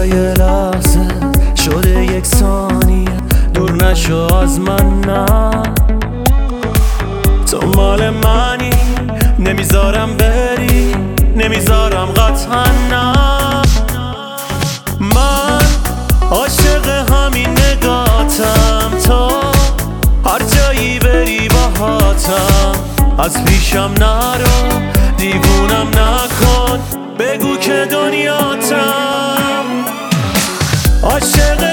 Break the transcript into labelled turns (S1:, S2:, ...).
S1: یه لحظه شده یک ثانیه دور نشو از من، نه تو مال منی، نمیذارم بری، نمیذارم قطعا، نه من عاشق همین نگاتم، تو هر جایی بری باهاتم، از پیشم نرو، دیوونم نکن، بگو که دنیاتم، عاشق